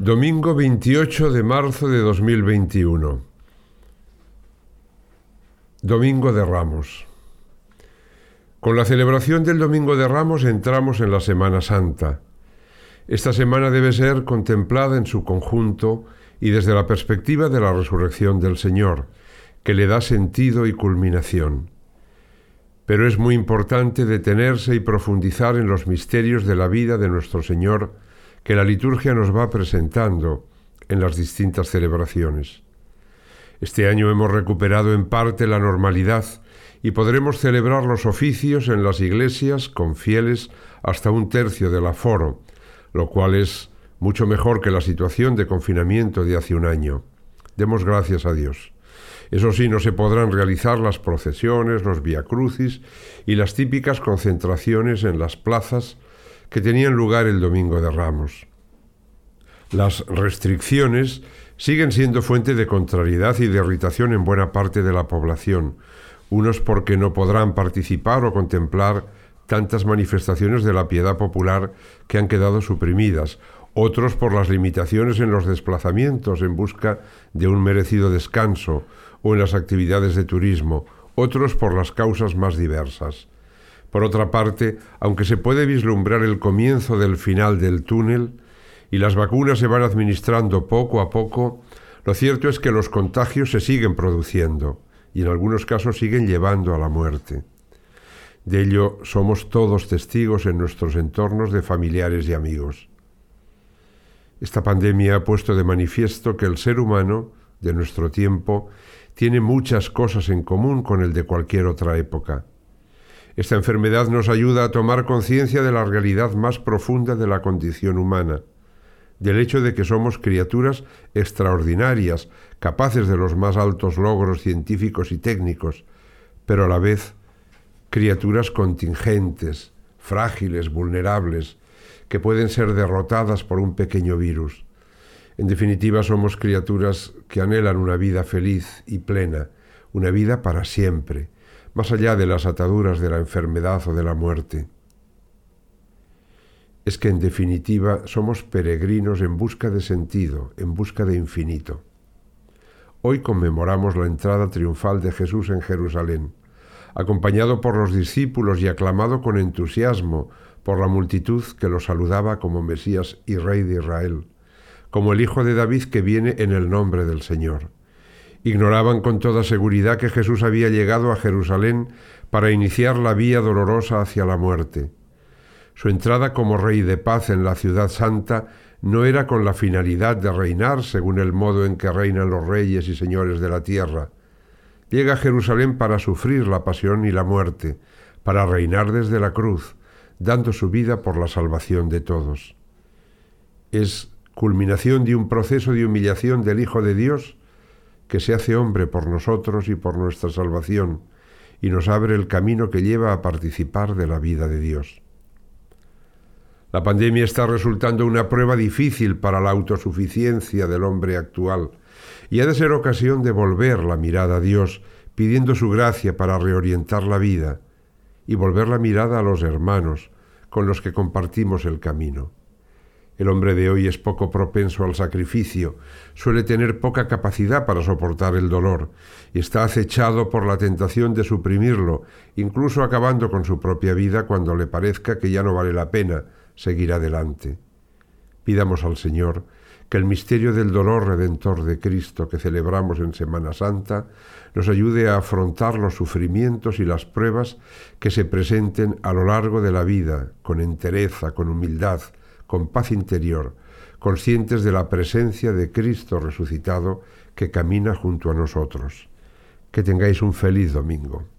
Domingo 28 de marzo de 2021. Domingo de Ramos. Con la celebración del Domingo de Ramos entramos en la Semana Santa. Esta semana debe ser contemplada en su conjunto y desde la perspectiva de la resurrección del Señor, que le da sentido y culminación. Pero es muy importante detenerse y profundizar en los misterios de la vida de nuestro Señor que la liturgia nos va presentando en las distintas celebraciones. Este año hemos recuperado en parte la normalidad y podremos celebrar los oficios en las iglesias con fieles hasta 1/3 del aforo, lo cual es mucho mejor que la situación de confinamiento de hace un año. Demos gracias a Dios. Eso sí, no se podrán realizar las procesiones, los viacrucis y las típicas concentraciones en las plazas que tenían lugar el Domingo de Ramos. Las restricciones siguen siendo fuente de contrariedad y de irritación en buena parte de la población, unos porque no podrán participar o contemplar tantas manifestaciones de la piedad popular que han quedado suprimidas, otros por las limitaciones en los desplazamientos en busca de un merecido descanso o en las actividades de turismo, otros por las causas más diversas. Por otra parte, aunque se puede vislumbrar el comienzo del final del túnel y las vacunas se van administrando poco a poco, lo cierto es que los contagios se siguen produciendo y en algunos casos siguen llevando a la muerte. De ello somos todos testigos en nuestros entornos de familiares y amigos. Esta pandemia ha puesto de manifiesto que el ser humano de nuestro tiempo tiene muchas cosas en común con el de cualquier otra época. Esta enfermedad nos ayuda a tomar conciencia de la realidad más profunda de la condición humana, del hecho de que somos criaturas extraordinarias, capaces de los más altos logros científicos y técnicos, pero a la vez criaturas contingentes, frágiles, vulnerables, que pueden ser derrotadas por un pequeño virus. En definitiva, somos criaturas que anhelan una vida feliz y plena, una vida para siempre, más allá de las ataduras de la enfermedad o de la muerte. Es que en definitiva somos peregrinos en busca de sentido, en busca de infinito. Hoy conmemoramos la entrada triunfal de Jesús en Jerusalén, acompañado por los discípulos y aclamado con entusiasmo por la multitud que lo saludaba como Mesías y Rey de Israel, como el Hijo de David que viene en el nombre del Señor. Ignoraban con toda seguridad que Jesús había llegado a Jerusalén para iniciar la vía dolorosa hacia la muerte. Su entrada como Rey de paz en la ciudad santa no era con la finalidad de reinar según el modo en que reinan los reyes y señores de la tierra. Llega a Jerusalén para sufrir la pasión y la muerte, para reinar desde la cruz, dando su vida por la salvación de todos. Es culminación de un proceso de humillación del Hijo de Dios que se hace hombre por nosotros y por nuestra salvación, y nos abre el camino que lleva a participar de la vida de Dios. La pandemia está resultando una prueba difícil para la autosuficiencia del hombre actual, y ha de ser ocasión de volver la mirada a Dios, pidiendo su gracia para reorientar la vida, y volver la mirada a los hermanos con los que compartimos el camino. El hombre de hoy es poco propenso al sacrificio, suele tener poca capacidad para soportar el dolor y está acechado por la tentación de suprimirlo, incluso acabando con su propia vida cuando le parezca que ya no vale la pena seguir adelante. Pidamos al Señor que el misterio del dolor redentor de Cristo que celebramos en Semana Santa nos ayude a afrontar los sufrimientos y las pruebas que se presenten a lo largo de la vida, con entereza, con humildad, con paz interior, conscientes de la presencia de Cristo resucitado que camina junto a nosotros. Que tengáis un feliz domingo.